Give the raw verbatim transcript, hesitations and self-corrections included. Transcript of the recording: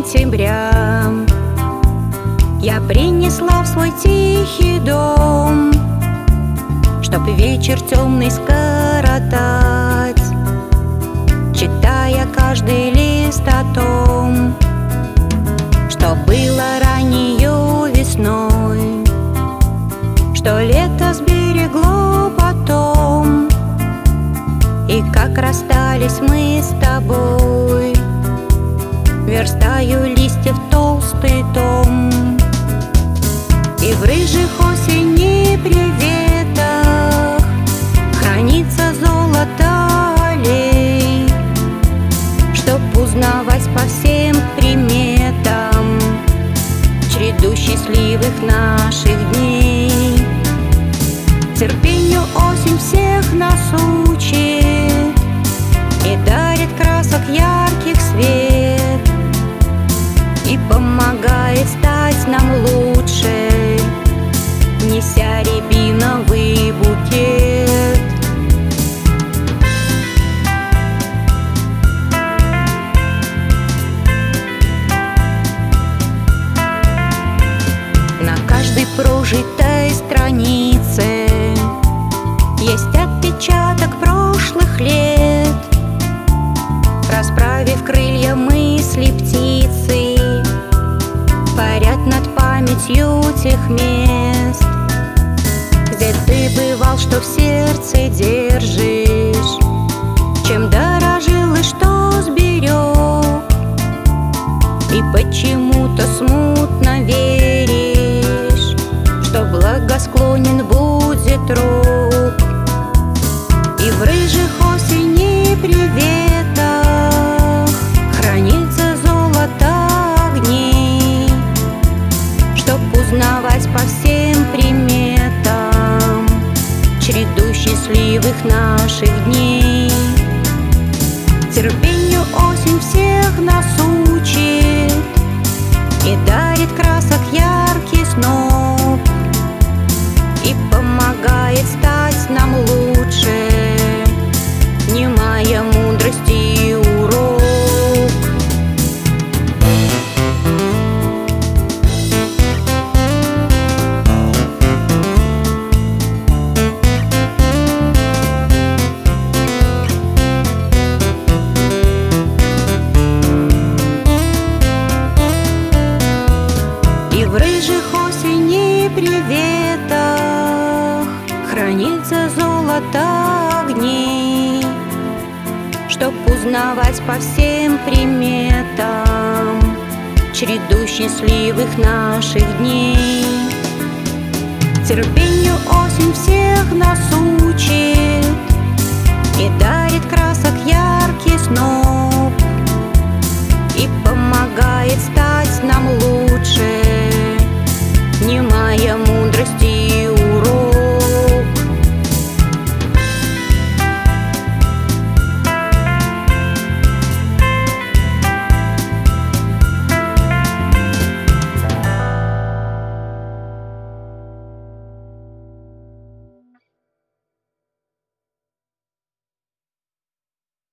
сентября я принесла в свой тихий дом, чтоб вечер темный скоротать, читая каждый лист о том, что было раннею весной, что лето сберегло потом, и как расстались мы с тобой, верстаю листьев толстый том. И в рыжих осенних приветах хранится золото аллей, чтоб узнавать по всем приметам череду счастливых наших дней. Терпению осень всех нас учит и дарит красок ярких свет, и помогает стать нам лучше, неся рябиновый букет. На каждой прожитой странице есть отпечаток прошлых лет. Расправив крылья, мысли птицы парят над памятью тех мест, где ты бывал, что в сердце держишь, чем дорожил и что сберег, и почему-то смутно веришь, что благосклонен будет рок. И в рыжих осенних приветах хранится золото огней, чтоб узнавать по всем приметам череду счастливых наших дней. Терпению осень всех нас учит и дарит красок яркий сноп, и помогает стать нам лучше, внимая мудрости и урок. И в рыжих осенних приветах хранится золото огней, чтоб узнавать по всем приметам череду счастливых наших дней. Терпению осень всех нас учит и дарит красок яркий снов,